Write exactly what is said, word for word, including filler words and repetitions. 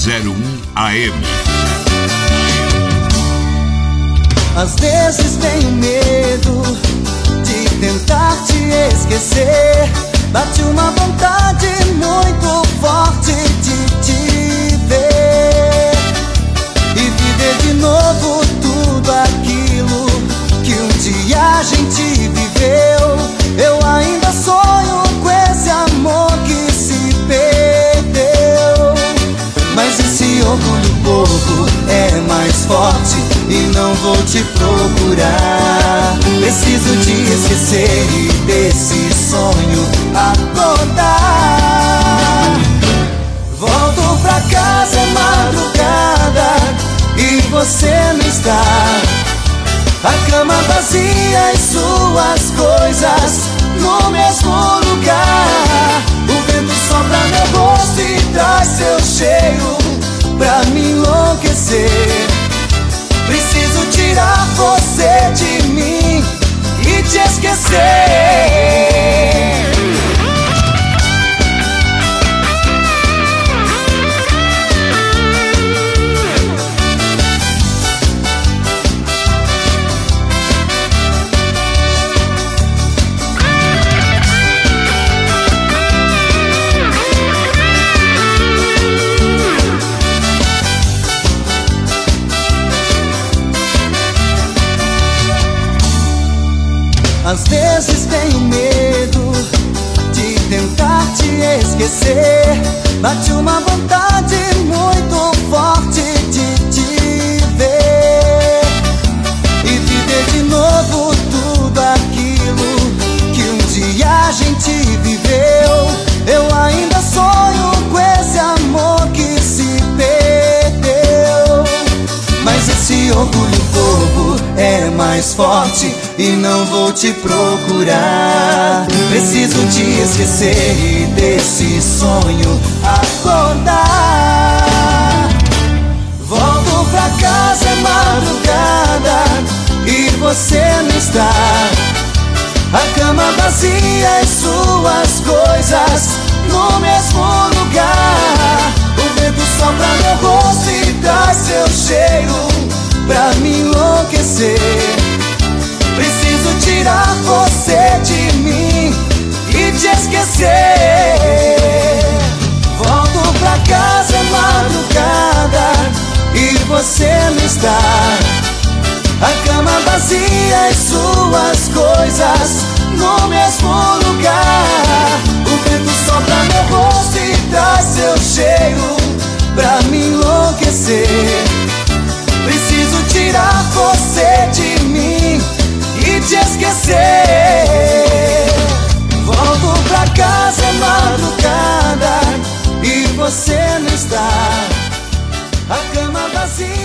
zero um A M. Às vezes tenho medo de tentar te esquecer. Bate uma vontade muito forte de te ver e viver de novo tudo aquilo que um dia a gente viveu. Eu ainda sonho com esse amor que se perdeu, mas esse orgulho bobo é mais forte e não vou te procurar. Preciso te esquecer e desse sonho acordar. Volto pra casa, é madrugada e você não está. A cama vazia e suas coisas no mesmo lugar. O vento sopra meu rosto e traz seu cheiro pra me enlouquecer. Preciso tirar você de mim e te esquecer. Às vezes tenho medo de tentar te esquecer. Bate uma vontade muito forte de te ver e viver de novo tudo aquilo que um dia a gente viveu. Eu ainda sonho com esse amor que se perdeu, mas esse orgulho bobo é mais forte e não vou te procurar. Preciso te esquecer e desse sonho acordar. Volto pra casa, é madrugada e você não está. A cama vazia e suas coisas no mesmo lugar. O vento sopra meu rosto e traz seu cheiro pra me enlouquecer. Preciso tirar você de mim e te esquecer. Volto pra casa, é madrugada e você não está. A cama vazia e suas coisas no mesmo lugar. O vento sopra meu rosto e traz seu cheiro pra me enlouquecer. Preciso tirar você de mim e te esquecer. Volto pra casa, é madrugada e você não está. A cama vazia